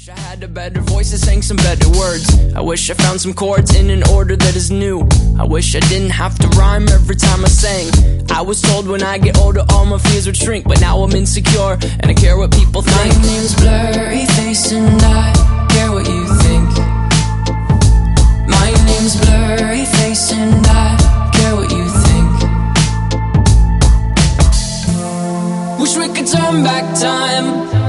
wish I had a better voice and sang some better words. I wish I found some chords in an order that is new. I wish I didn't have to rhyme every time I sang. I was told when I get older all my fears would shrink, but now I'm insecure and I care what people think. My name's Blurry Face and I care what you think. My name's Blurry Face and I care what you think. Wish we could turn back time